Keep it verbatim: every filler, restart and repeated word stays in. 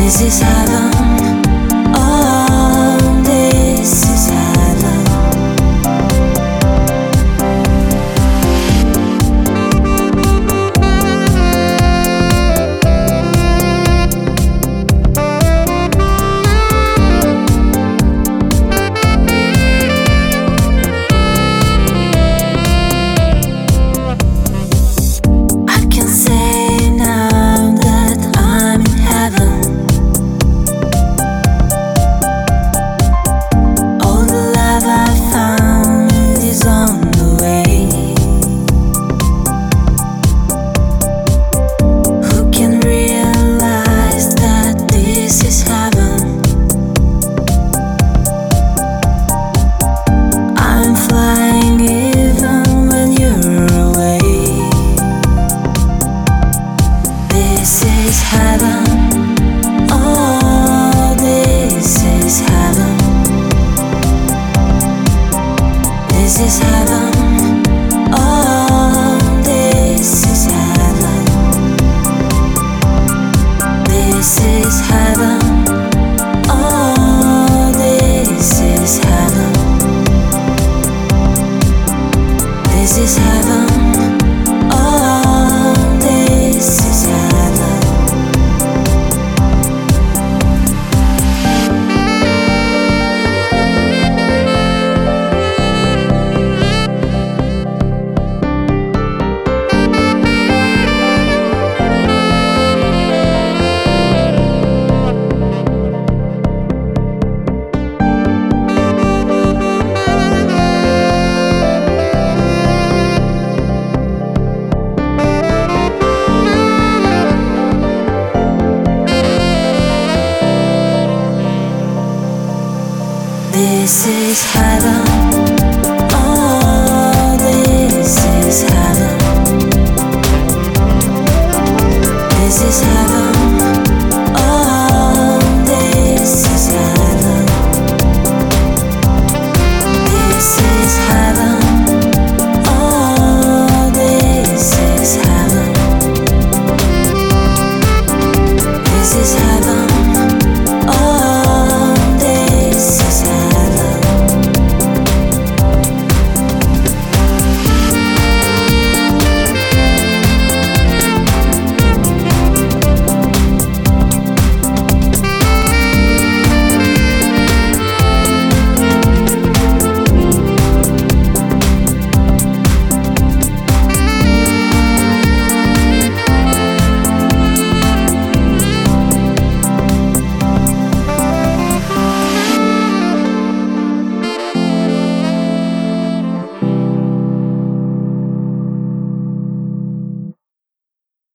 This is heaven. Oh, this is heaven. I can say now that I'm in heaven. All the love I found is on the way. Who can realize that this is heaven? I'm flying even when you're away. This is heaven. Oh, this is heaven. This is heaven. Oh, this is heaven. This is heaven. Oh, this is heaven. This is heaven. Oh, this is heaven. This is heaven. Oh, this is heaven.